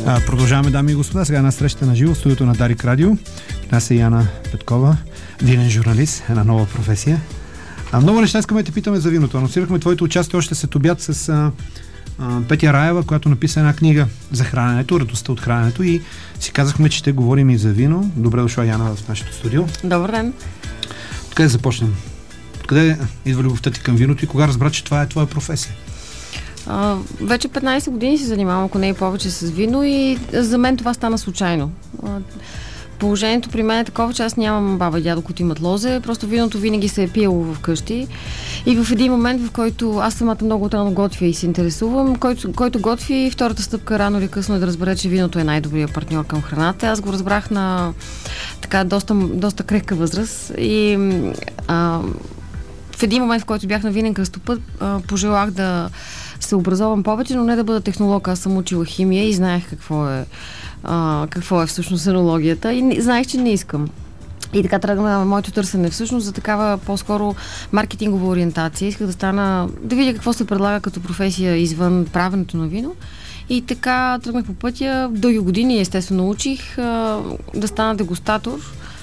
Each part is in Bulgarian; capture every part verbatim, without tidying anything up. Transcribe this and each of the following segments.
А, продължаваме, дами и господа. Сега една среща на живо в студиото на Дарик Радио. При нас е Яна Петкова, винен журналист, една нова професия. А, много неща искаме да те питаме за виното. Анонсирахме твоето участие още след обяд с а, а, Петя Раева, която написа една книга за храненето, радостта от храненето, и си казахме, че ще говорим и за вино. Добре дошла, Яна, в нашето студио. Добър ден. Откъде започнем? Откъде идва любовта ти към виното и кога разбра, че това е твоя професия? А, вече петнайсет години се занимавам, ако не и повече, с вино, и за мен това стана случайно. А, положението при мен е такова, че аз нямам баба и дядо, които имат лозе, просто виното винаги се е пиело вкъщи. И в един момент, в който аз самата много рано готвя и се интересувам, който, който готви, втората стъпка рано или късно е да разбере, че виното е най-добрият партньор към храната. Аз го разбрах на така доста, доста крехка възраст и а, в един момент, в който бях на винен кръстопът, а, пожелах да се образовам повече, но не да бъда технолог. Аз съм учила химия и знаех какво е, а, какво е всъщност енологията, и знаех, че не искам. И така тръгна моето търсене всъщност за такава по-скоро маркетингова ориентация. Исках да стана, да видя какво се предлага като професия извън правенето на вино. И така тръгнах по пътя. Дълги години естествено учих а, да стана дегустатор.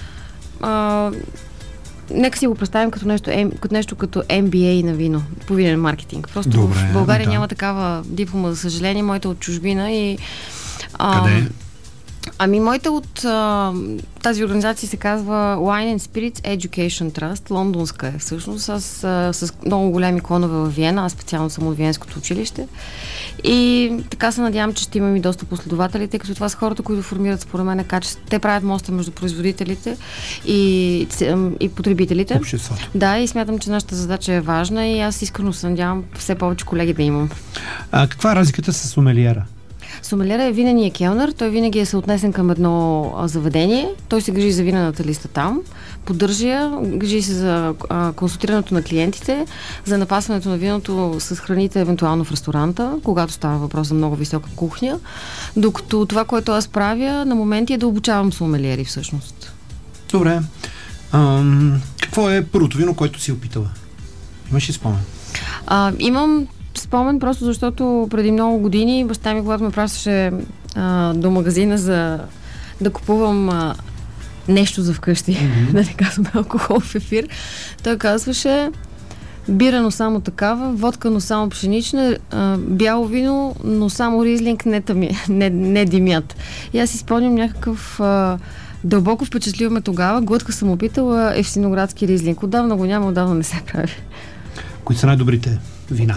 А, Нека си го представим като нещо, като нещо като Ем Би Ей на вино, по винен маркетинг. Просто Добре, в България да. няма такава диплома, за съжаление. Моята от чужбина и... А, Къде? Ами, моята от а, тази организация се казва Wine and Spirits Education Trust, лондонска е всъщност, с, с много големи клонове в Виена. Аз специално съм от Виенското училище. И така се надявам, че ще имам и доста последователи, тъй като това са хората, които формират според мен качество. Те правят моста между производителите и, и потребителите. Обществото. Да, и смятам, че нашата задача е важна и аз искрено се надявам все повече колеги да имам. А каква е разликата с сомелиера? Сомелиера е винения келнер. Той винаги е съотнесен към едно а, заведение. Той се грижи за винената листа там, поддържа я, грижи се за а, консултирането на клиентите, за напасването на виното с храните, евентуално в ресторанта, когато става въпрос за много висока кухня. Докато това, което аз правя на моменти, е да обучавам сомелиери всъщност. Добре. Ам, какво е първото вино, което си опитала? Имаш ли спомен? А, имам спомен, просто защото преди много години баща ми, когато ме пращаше а, до магазина за да купувам а, нещо за вкъщи, mm-hmm. да не казвам алкохол в ефир, той казваше: бира, но само такава, водка, но само пшенична, а, бяло вино, но само ризлинг, не, тъми, не, не димят. И аз си спомням някакъв а, дълбоко впечатлил ме тогава. Глътка съм опитала евсиноградски ризлинг. Отдавна го няма, отдавна не се прави. Кои са най-добрите вина?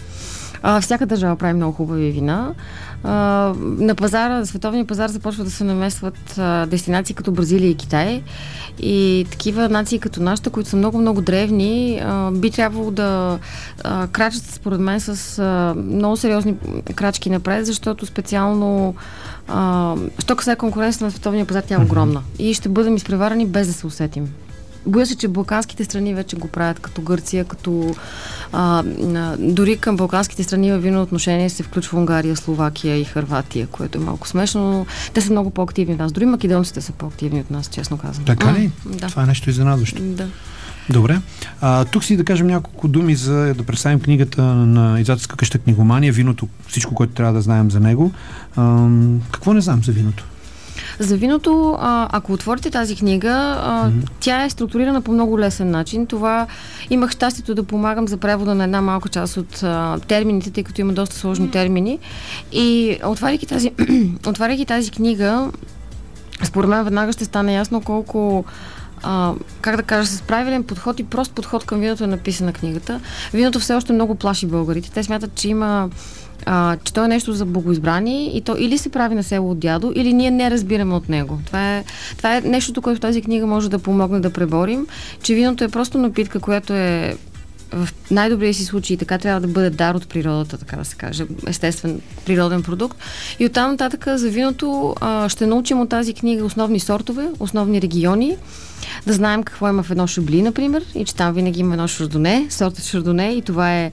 А, всяка държава прави много хубави вина. А, на пазара, на световния пазар започва да се намесват а, дестинации като Бразилия и Китай. И такива нации като нашата, които са много-много древни, а, би трябвало да а, крачат, според мен, с а, много сериозни крачки напред, защото специално а, що касае конкуренцията на световния пазар, тя е огромна. И ще бъдем изпреварени без да се усетим. Боя се, че балканските страни вече го правят, като Гърция, като а, а, дори към балканските страни във вино отношение се включва Унгария, Словакия и Хърватия, което е малко смешно, но те са много по-активни от нас. Дори македонците са по-активни от нас, честно казвам. Така ли? А, да. Това е нещо изненадващо. Да. Добре. А, тук си да кажем няколко думи за да представим книгата на издателска къща Книгомания, виното, всичко, което трябва да знаем за него. А, какво не знам за виното? За виното, а, ако отворите тази книга, а, mm-hmm. тя е структурирана по много лесен начин. Това имах щастието да помагам за превода на една малка част от а, термините, тъй като има доста сложни mm-hmm. термини. И отваряйки тази, отваряйки тази книга, според мен веднага ще стане ясно колко, а, как да кажа, с правилен подход и прост подход към виното е написана книгата. Виното все още много плаши българите. Те смятат, че има А, че то е нещо за богоизбрани и то или се прави на село от дядо, или ние не разбираме от него. Това е, това е нещото, което тази книга може да помогне да преборим, че виното е просто напитка, която е в най-добрия си случай така трябва да бъде дар от природата, така да се каже, естествен природен продукт. И оттам нататък за виното а, ще научим от тази книга основни сортове, основни региони, да знаем какво има в едно шабли, например, и че там винаги има едно шардоне, сортът шардоне, и това е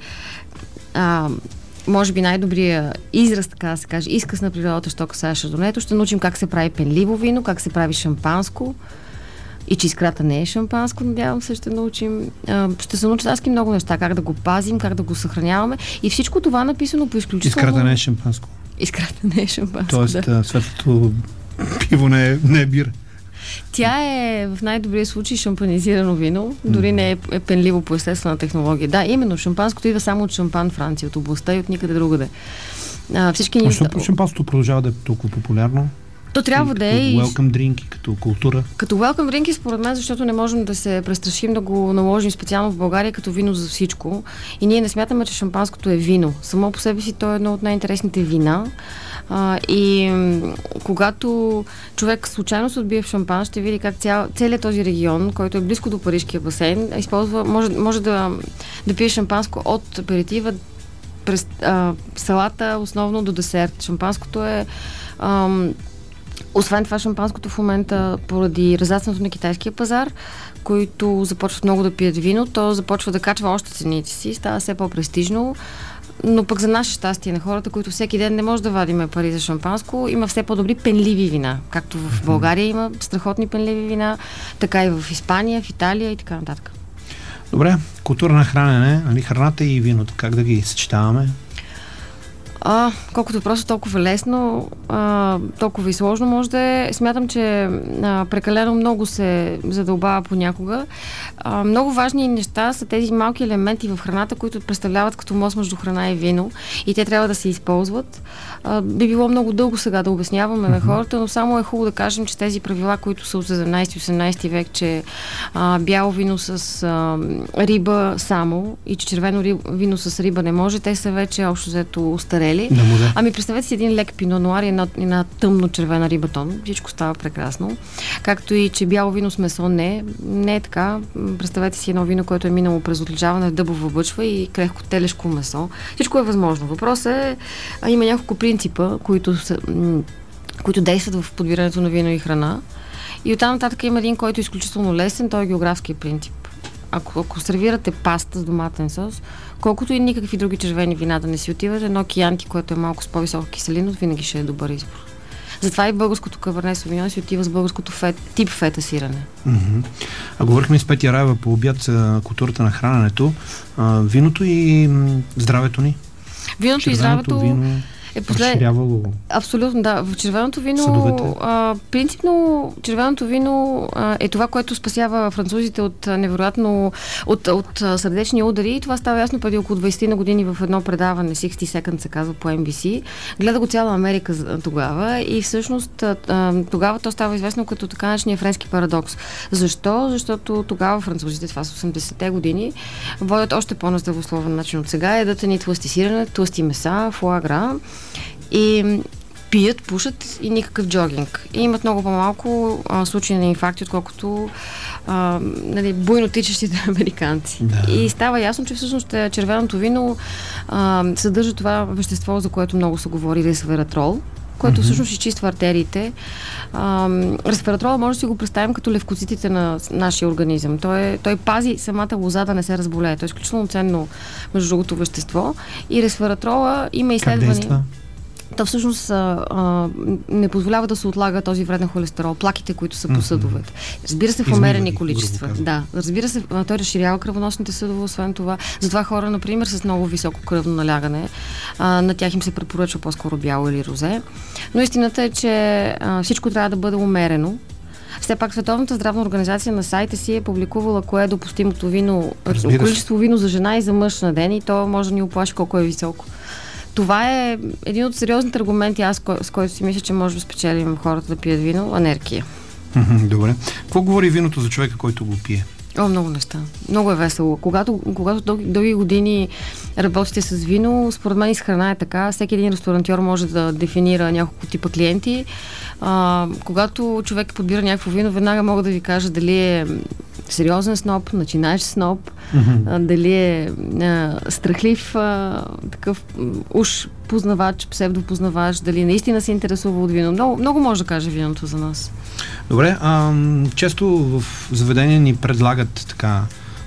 а, може би най-добрия израз, така да се каже, изказ на природата, що касае шардонето. Ще научим как се прави пенливо вино, как се прави шампанско и че искрата не е шампанско, надявам се, ще научим. Ще се научат адски много неща, как да го пазим, как да го съхраняваме и всичко това написано по изключително... Искрата не е шампанско. Искрата не е шампанско. Тоест, да. светлото пиво не е, не е бира. Тя е в най-добрия случай шампанизирано вино, дори не е, е пенливо по естествена технология. Да, именно шампанското идва само от Шампан, Франция, от областта и от никъде другаде. А, всички ни... Защо шампанското продължава да е толкова популярно? То трябва да е. Като welcome drink, като култура. Като welcome drink, според мен, защото не можем да се престрашим да го наложим специално в България като вино за всичко. И ние не смятаме, че шампанското е вино. Само по себе си то е едно от най-интересните вина. А, и м- когато човек случайно се отбие в шампан, ще види как цял, целият този регион, който е близко до Парижкия басейн, използва, може, може да, да пие шампанско от аперитива през а, салата, основно до десерт. Шампанското е... Ам, Освен това, шампанското в момента, поради разрастването на китайския пазар, които започват много да пият вино, то започва да качва още цените си, става все по-престижно, но пък за наше щастие на хората, които всеки ден не може да вадиме пари за шампанско, има все по-добри пенливи вина. Както в България има страхотни пенливи вина, така и в Испания, в Италия и така нататък. Добре, култура на хранене, нали, храната и виното, как да ги съчетаваме? А, колкото просто толкова лесно, а, толкова и сложно може да е. Смятам, че а, прекалено много се задълбава понякога. А, много важни неща са тези малки елементи в храната, които представляват като мост между храна и вино и те трябва да се използват. А, би било много дълго сега да обясняваме mm-hmm. на хората, но само е хубаво да кажем, че тези правила, които са от седемнайсети-осемнайсети век, че а, бяло вино с а, риба само и че червено риб, вино с риба не може, те са вече общо взето устарели. Да, ами представете си един лек пино нуар и една, една тъмно червена рибатон. Всичко става прекрасно. Както и, че бяло вино с месо не, не е така. Представете си едно вино, което е минало през отличаване в дъбова бъчва и крехко телешко месо. Всичко е възможно. Въпросът е, а, има няколко принципа, които, са, м- които действат в подбирането на вино и храна. И оттам нататък има един, който е изключително лесен, той е географския принцип. Ако, ако сервирате паста с доматен сос, колкото и никакви други червени вина да не си отиват, едно киянти, което е малко с по-висока киселиност, винаги ще е добър избор. Затова и българското каберне совиньон си отива с българското фет, тип фета сирене. Mm-hmm. А говорихме с Петя Раева по обяд за културата на храненето. А, виното и м, здравето ни? Виното червеното и здравето вино е послед... разширявало. Абсолютно, да. В червеното вино, а, принципно, червеното вино а, е това, което спасява французите от невероятно, от, от сърдечни удари. И това става ясно преди около двайсет на години в едно предаване, шейсет Seconds се казва по Ен Би Си. Гледа го цяла Америка тогава и всъщност а, тогава то става известно като така наречения френски парадокс. Защо? Защото тогава французите, това са осемдесетте години, водят още по-нездравословен начин от сега, ядат ни тлъсти сирене, тлъсти меса, фуагра и пият, пушат и никакъв джогинг. И имат много по-малко а, случаи на инфаркти, отколкото а, нали, буйно тичащите американци. Да. И става ясно, че всъщност червеното вино а, съдържа това вещество, за което много се говори, ресвератрол, което mm-hmm. всъщност изчиства артериите. А, ресвератрола може да си го представим като левкоцитите на нашия организъм. Той, е, той пази самата лоза да не се разболее. Той е изключително ценно, между другото, вещество. И ресвератрола има изследвания. То всъщност а, а, не позволява да се отлага този вреден холестерол, плаките, които са по съдовете. Разбира се, в умерени количества. Да, разбира се, той разширява кръвоносните съдове, освен това. Затова хора, например, с много високо кръвно налягане, а, на тях им се препоръчва по-скоро бяло или розе. Но истината е, че а, всичко трябва да бъде умерено. Все пак Световната здравна организация на сайта си е публикувала кое е допустимото вино, количество вино за жена и за мъж на ден и то може да ни оплаши колко е високо. Това е един от сериозните аргументи, аз с който си мисля, че може да спечелим хората да пият вино, анеркия. Добре. Какво говори виното за човека, който го пие? О, много неща. Много е весело. Когато, когато дълги, дълги години работите с вино, според мен и с храна е така. Всеки един ресторантьор може да дефинира няколко типа клиенти. А, когато човек подбира някакво вино, веднага мога да ви кажа дали е сериозен сноп, начинаещ сноп, mm-hmm. а, дали е а, страхлив а, такъв уж познавач, псевдопознавач, дали наистина се интересува от вино. Много, много може да каже виното за нас. Добре, а, често в заведения ни предлагат така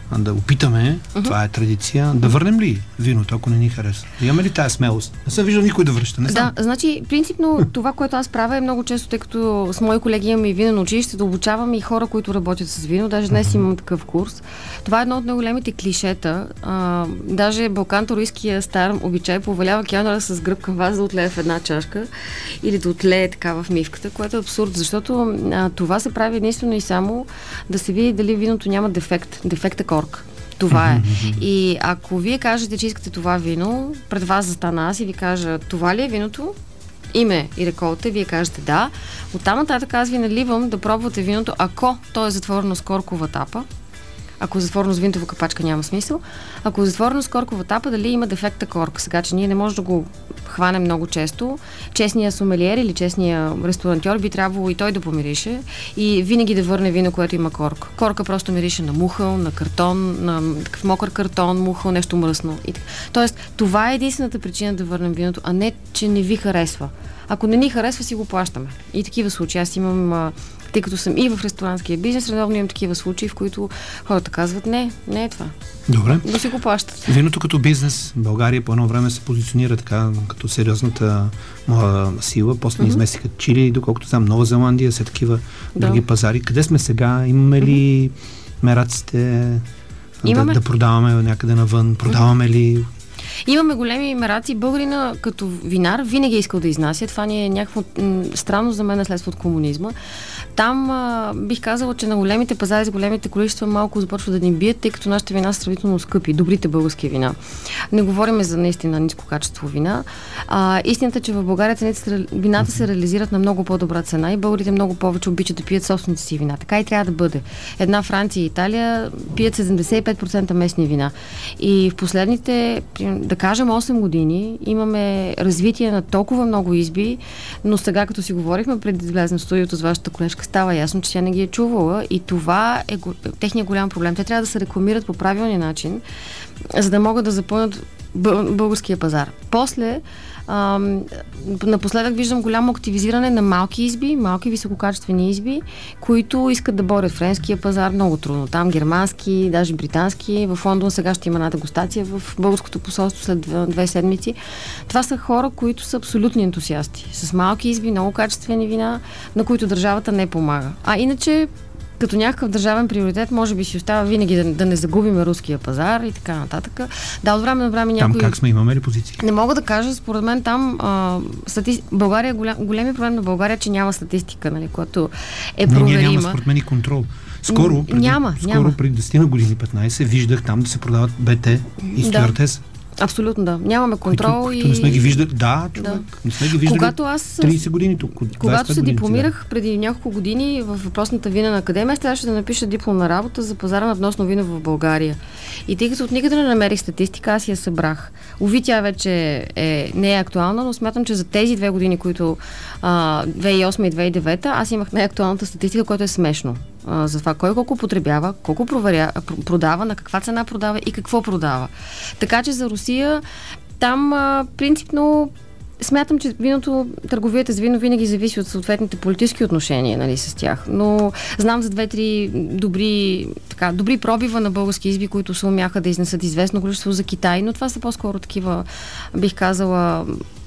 да опитаме, uh-huh. това е традиция, да върнем ли виното, ако не ни харесва? Имаме ли тая смелост? Не съм виждал никой да връща. Не да, значи, принципно това, което аз правя е много често, тъй като с мои колеги имаме и винено училище, да обучавам и хора, които работят с вино. Даже днес uh-huh. имам такъв курс. Това е едно от най-големите клишета. А, даже балканторийския стар обичай повелява келнера с гръб към вас да отлее в една чашка или да отлее така в мивката, което е абсурд, защото а, това се прави единствено и само да се види дали виното няма дефект. Дефект е корк. Това е. И ако вие кажете, че искате това вино, пред вас застана аз и ви кажа, това ли е виното? Име и реколта, вие кажете да. Оттам нататък аз ви наливам да пробвате виното, ако то е затворено с коркова тапа. Ако е затворено с винтова капачка, няма смисъл. Ако е затворено с коркова тапа, дали има дефекта корк. Сега, че ние не можем да го хванем много често. Честният сомелиер или честният ресторантьор би трябвало и той да помирише и винаги да върне вино, което има корк. Корка просто мирише на мухъл, на картон, на такъв мокър картон, мухъл, нещо мръсно. И така. Тоест, това е единствената причина да върнем виното, а не, че не ви харесва. Ако не ни харесва, си го плащаме. И такива случаи. Аз имам, тъй като съм и в ресторантския бизнес, редовно имам такива случаи, в които хората казват, не, не е това. Добре. Да си го плащат. Виното като бизнес, България по едно време се позиционира така, като сериозната моя сила, после mm-hmm. ни изместиха Чили, доколкото знам, Нова Зеландия, все такива да. други пазари. Къде сме сега? Имаме ли mm-hmm. мераците да, да продаваме някъде навън? Продаваме mm-hmm. ли... Имаме големи мераци. Българина като винар винаги е искал да изнася. Това ни е някакво м- странно за мен наследство от комунизма. Там а, бих казала, че на големите пазари с големите количества малко започва да ни бият, тъй като нашите вина са сравнително скъпи. Добрите български вина. Не говорим за наистина ниско качество вина. А, истината е, че в България цените, вината се реализират на много по-добра цена и българите много повече обичат да пият собствените си вина. Така и трябва да бъде. Една Франция и Италия пият седемдесет и пет процента местни вина. И в последните, да кажем, осем години имаме развитие на толкова много изби, но сега, като си говорихме преди да влезем в студиото с вашата колежка, става ясно, че тя не ги е чувала и това е техният голям проблем. Те трябва да се рекламират по правилния начин, за да могат да запълнят българския пазар. После, ам, напоследък виждам голямо активизиране на малки изби, малки висококачествени изби, които искат да борят френския пазар много трудно. Там германски, даже британски. В Лондон сега ще има една дегустация в българското посолство след две седмици. Това са хора, които са абсолютни ентусиасти. С малки изби, много качествени вина, на които държавата не помага. А иначе, като някакъв държавен приоритет, може би си остава винаги да, да не загубим руския пазар и така нататък. Да, от време на време някой... Там как сме, имаме ли позиции? Не мога да кажа, според мен там а, стати... България, голям, големия проблем на България, че няма статистика, нали, която е Но проверима. Ние няма, според мен, и контрол. Скоро, преди, няма, скоро няма. преди десет години, петнайсет, виждах там да се продават БТ и стюартес. Абсолютно да. Нямаме контрол които, които и... не сме ги виждали. Да, човек. Да. Не сме ги виждали когато аз, трийсет години тук. Когато се дипломирах преди няколко години в въпросната винена академия, трябваше да напиша дипломна работа за пазара на вносно вино в България. И тъй като от никъде не намерих статистика, аз я събрах. Уви, тя вече е, не е актуална, но смятам, че за тези две години, които а, две хиляди и осма и две хиляди и девета, аз имах най-актуалната статистика, която е смешно. А, за това кой колко потребява, колко проверя, продава, на каква цена продава и какво продава. Така че за Русия там а, принципно смятам, че виното, търговията с вино винаги зависи от съответните политически отношения, нали, с тях. Но знам за две-три добри, така, добри пробива на български изби, които се умяха да изнесат известно количество за Китай, но това са по-скоро такива, бих казала,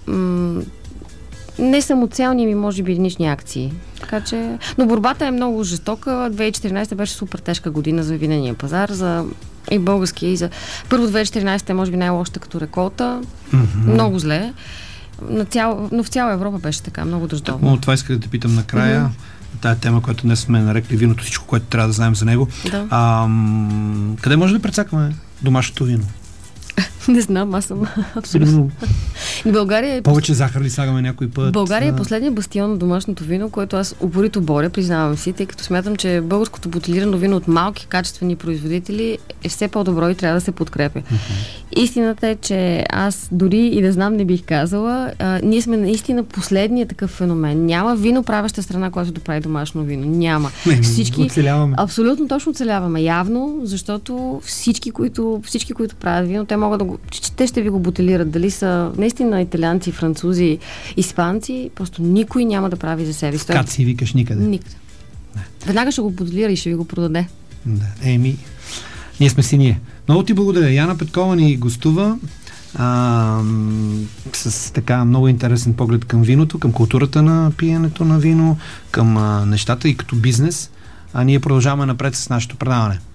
м- не самоцелни ми, може би, единични акции. Така че... Но борбата е много жестока. две хиляди и четиринайсета беше супер тежка година за винения пазар, за и българския, и за... Първо две хиляди и четиринайсета е, може би, най-лошата като реколта. Mm-hmm. Много зле. На цял... Но в цяла Европа беше така, много дъждовно. Но това исках да те питам накрая. Mm-hmm. Тая тема, която днес сме нарекли виното, всичко, което трябва да знаем за него. Да. А, къде може да прецакваме домашното вино? Не знам, аз съм абсолютно. България е... Повече захар ли слагаме някой път? България е последният бастион на домашното вино, което аз упорито боря, признавам си, тъй като смятам, че българското бутилирано вино от малки качествени производители е все по-добро и трябва да се подкрепя. Uh-huh. Истината е, че аз дори и да знам не бих казала, а, ние сме наистина последният такъв феномен. Няма вино правеща страна, която да прави домашно вино. Няма. Не, всички оцеляваме. Абсолютно точно оцеляваме. Явно, защото всички, които, всички, които правят вино, те могат да го, те ще ви го бутилират. Дали са наистина италианци, французи, испанци, просто никой няма да прави за себе си. Кат си викаш никъде. Никъде. Веднага ще го бутилира и ще ви го продаде. Да. Еми, Ние сме си ние. Много ти благодаря. Яна Петкова ни гостува а, с така много интересен поглед към виното, към културата на пиенето на вино, към а, нещата и като бизнес. А ние продължаваме напред с нашето предаване.